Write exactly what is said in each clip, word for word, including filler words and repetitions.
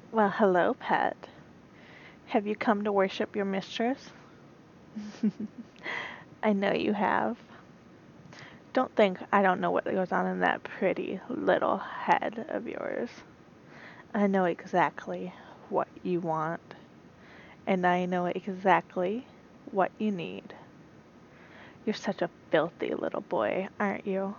Well, hello, pet. Have you come to worship your mistress? I know you have. Don't think I don't know what goes on in that pretty little head of yours. I know exactly what you want, and I know exactly what you need. You're such a filthy little boy, aren't you?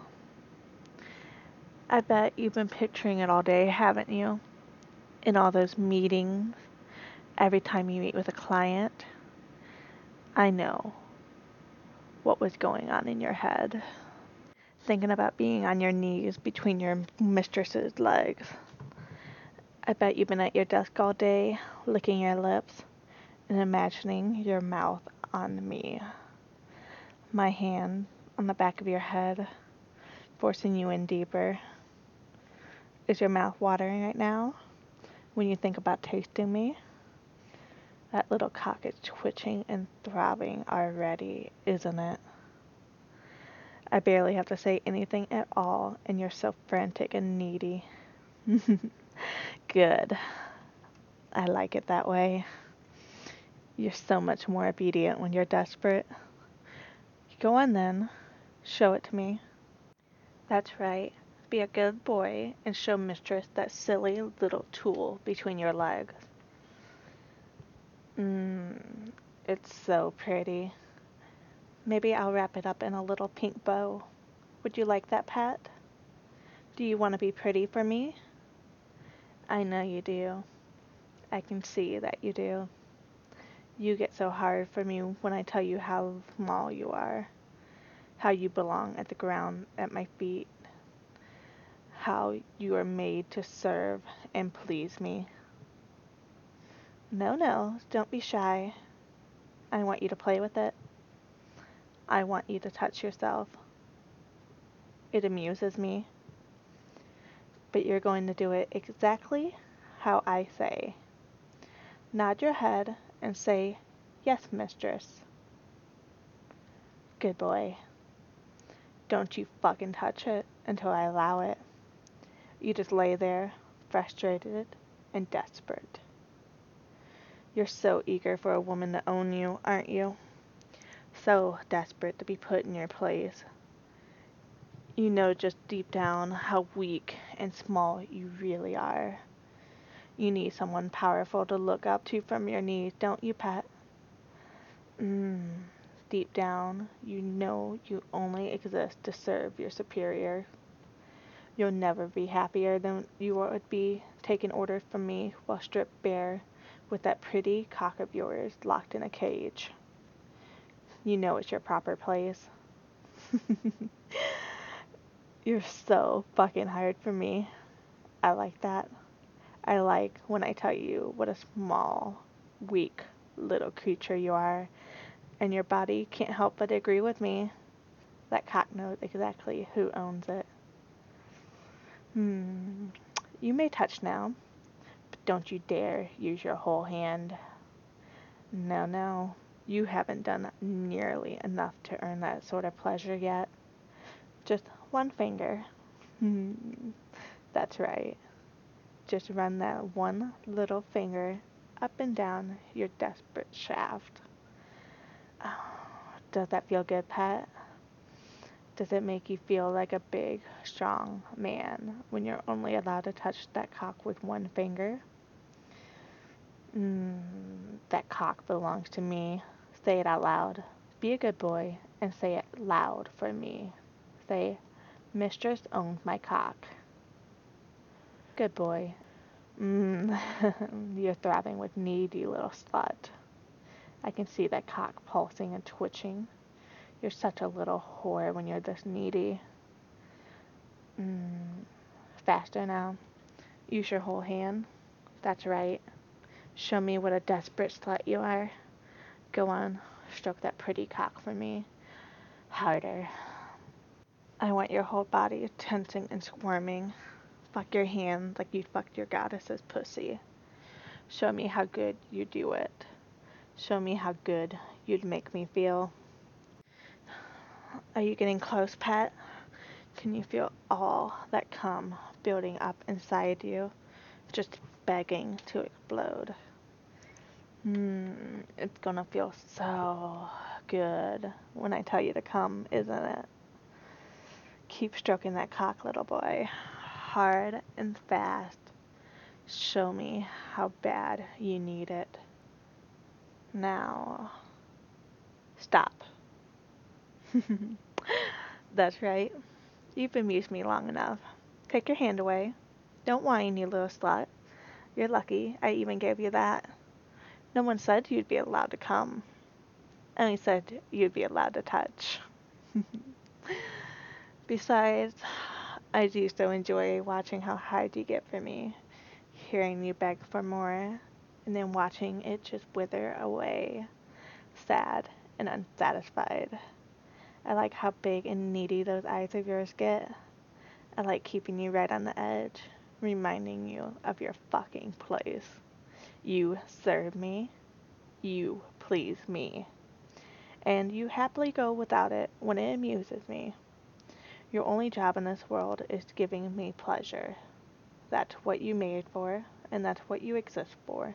I bet you've been picturing it all day, haven't you? In all those meetings, every time you meet with a client. I know what was going on in your head. Thinking about being on your knees between your mistress's legs. I bet you've been at your desk all day, licking your lips and imagining your mouth on me. My hand on the back of your head, forcing you in deeper. Is your mouth watering right now when you think about tasting me? That little cock is twitching and throbbing already, isn't it? I barely have to say anything at all, and you're so frantic and needy. Good. I like it that way. You're so much more obedient when you're desperate. Go on then. Show it to me. That's right. Be a good boy and show mistress that silly little tool between your legs. Mmm, it's so pretty. Maybe I'll wrap it up in a little pink bow. Would you like that, Pat? Do you want to be pretty for me? I know you do. I can see that you do. You get so hard for me when I tell you how small you are, how you belong at the ground at my feet, how you are made to serve and please me. No, no, don't be shy. I want you to play with it. I want you to touch yourself. It amuses me. But you're going to do it exactly how I say. Nod your head and say, "Yes, mistress." Good boy. Don't you fucking touch it until I allow it. You just lay there, frustrated and desperate. You're so eager for a woman to own you, aren't you? So desperate to be put in your place. You know just deep down how weak and small you really are. You need someone powerful to look up to from your knees, don't you, pet? Mmm. Deep down, you know you only exist to serve your superior. You'll never be happier than you would be taking orders from me while stripped bare with that pretty cock of yours locked in a cage. You know it's your proper place. You're so fucking hard for me. I like that. I like when I tell you what a small, weak little creature you are, and your body can't help but agree with me. That cock knows exactly who owns it. Hmm. You may touch now, but don't you dare use your whole hand. No, no. You haven't done nearly enough to earn that sort of pleasure yet. Just one finger. Hmm. That's right. Just run that one little finger up and down your desperate shaft. Oh, does that feel good, pet? Does it make you feel like a big, strong man when you're only allowed to touch that cock with one finger? Mmm, that cock belongs to me. Say it out loud. Be a good boy and say it loud for me. Say, "Mistress owns my cock." Good boy. Mmm, you're throbbing with need, you little slut. I can see that cock pulsing and twitching. You're such a little whore when you're this needy. Mmm, faster now. Use your whole hand. That's right. Show me what a desperate slut you are. Go on, stroke that pretty cock for me. Harder. I want your whole body tensing and squirming. Fuck your hand like you fucked your goddess's pussy. Show me how good you do it. Show me how good you'd make me feel. Are you getting close, pet? Can you feel all that cum building up inside you? just begging to explode. Hmm, it's gonna feel so good when I tell you to come, isn't it? Keep stroking that cock, little boy. Hard and fast. Show me how bad you need it. Now, stop. That's right. You've amused me long enough. Take your hand away. Don't whine, you little slut. You're lucky I even gave you that. No one said you'd be allowed to come. Only said you'd be allowed to touch. Besides, I do so enjoy watching how hard you get for me, hearing you beg for more, and then watching it just wither away, sad and unsatisfied. I like how big and needy those eyes of yours get. I like keeping you right on the edge, reminding you of your fucking place. You serve me. You please me. And you happily go without it when it amuses me. Your only job in this world is giving me pleasure. That's what you made for, and that's what you exist for.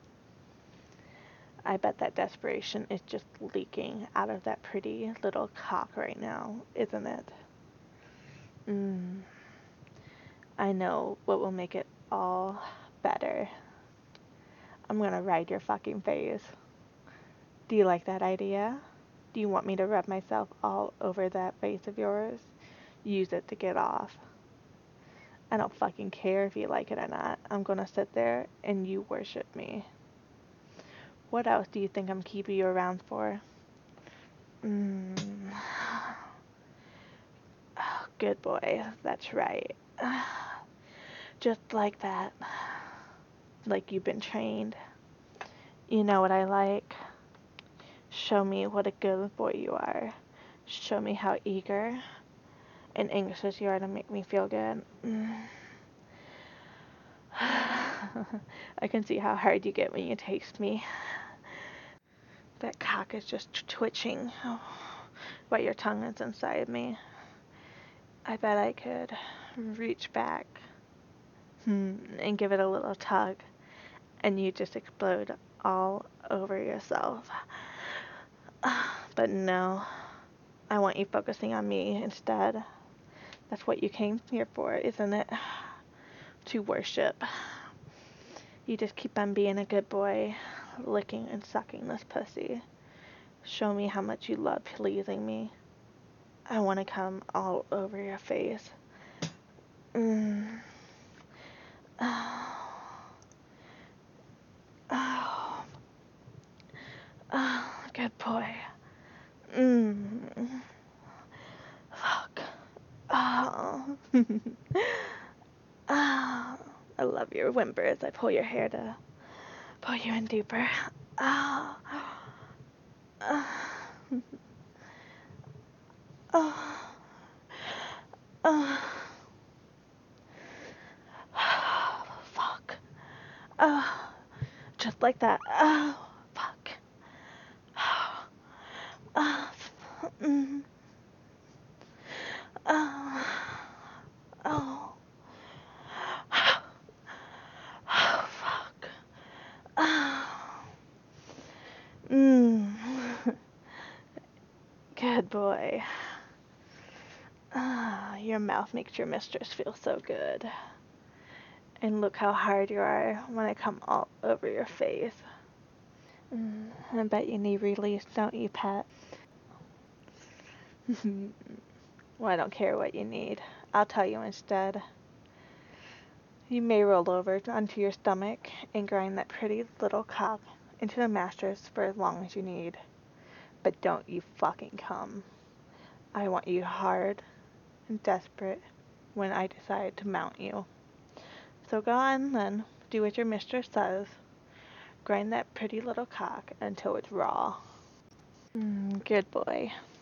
I bet that desperation is just leaking out of that pretty little cock right now, isn't it? Mmm. I know what will make it all better. I'm gonna ride your fucking face. Do you like that idea? Do you want me to rub myself all over that face of yours? Use it to get off. I don't fucking care if you like it or not. I'm gonna sit there and you worship me. What else do you think I'm keeping you around for? Mmm. Oh, good boy. That's right. Just like that. Like you've been trained. You know what I like? Show me what a good boy you are. Show me how eager and anxious you are to make me feel good. Mm. I can see how hard you get when you taste me. That cock is just twitching oh, while your tongue is inside me. I bet I could reach back hmm, and give it a little tug, and you just explode all over yourself. But no, I want you focusing on me instead. That's what you came here for, isn't it? To worship. You just keep on being a good boy, licking and sucking this pussy. Show me how much you love pleasing me. I want to come all over your face. Mm. Oh. Oh. Oh, good boy. Mm. Fuck. Oh. Oh. I love your whimpers. I pull your hair to pull you in deeper. Oh. Oh. Oh. Oh. Fuck. Oh. Just like that. Oh. Fuck. Oh. Oh. Mm. Oh. Oh. Oh, fuck. Oh. Mm. Good boy. Ah, your mouth makes your mistress feel so good. And look how hard you are when I come all over your face. Mm, I bet you need release, don't you, pet? Well, I don't care what you need. I'll tell you instead. You may roll over onto your stomach and grind that pretty little cock into the mattress for as long as you need. But don't you fucking come. I want you hard and desperate when I decide to mount you. So go on then, do what your mistress says. Grind that pretty little cock until it's raw. Mm, good boy.